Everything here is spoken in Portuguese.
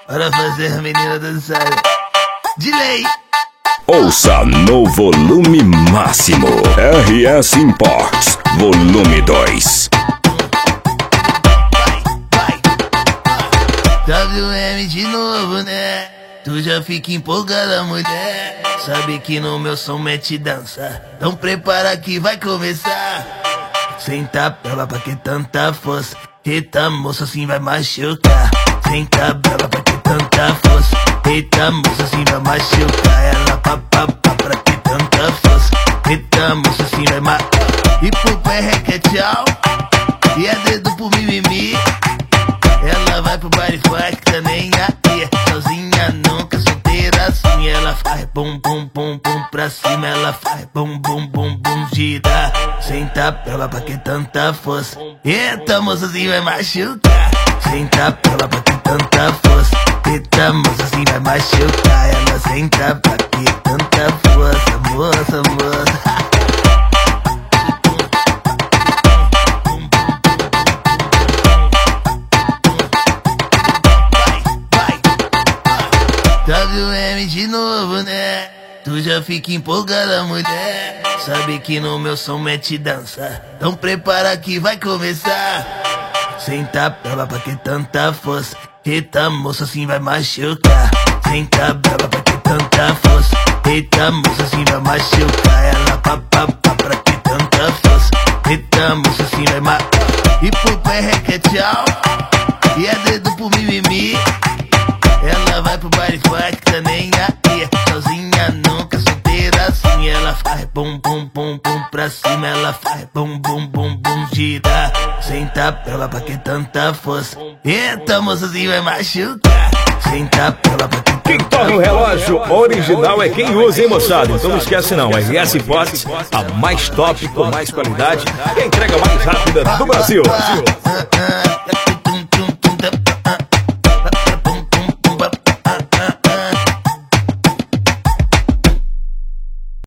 para fazer a menina dançar. De lei. Ouça no volume máximo. RS Imports, volume 2. WM de novo, né? Tu já fica empolgada, mulher. Sabe que no meu som mete dança. Então prepara que vai começar. Senta brava pra que tanta força. Eita moça, assim vai machucar. Senta brava pra que tanta força. Eita moça, assim vai machucar. Ela papapá pra que tanta força. Eita moça, assim vai machucar. E pro pé requer tchau. E é dedo pro mimimi. Ela vai pro baile funk, tá nem aí. Sozinha nunca, solteira assim. Ela faz bum bum bum bum pra cima. Ela faz bum bum bum bum gira. Senta brava pra que tanta força. Eita moça, assim vai machucar. Senta brava pra que tanta força. Eita moça, assim vai machucar. Ela senta pra que tanta força. Moça, moça. WM de novo, né? Tu já fica empolgada, mulher. Sabe que no meu som mete dança. Então prepara que vai começar. Senta brava pra que tanta força. Eita moça, assim vai machucar. Senta brava pra que tanta força. Eita moça, assim vai machucar. Ela papapá pra que tanta força. Eita moça, assim vai machucar. E pro pé requer tchau. E é dedo pro mimimi. Ela vai pro baile funk, tá nem aí. Sozinha nunca, solteira assim. Ela faz bum bum bum bum pra cima. Ela faz bum bum bum bum gira. Senta brava pra que tanta força. Eita moça, assim vai machucar. Senta brava pra que tanta Quem torna o relógio original é quem usa, hein, moçada? Então não esquece não, a RS Imports, a mais top, com mais qualidade e a entrega mais rápida do Brasil.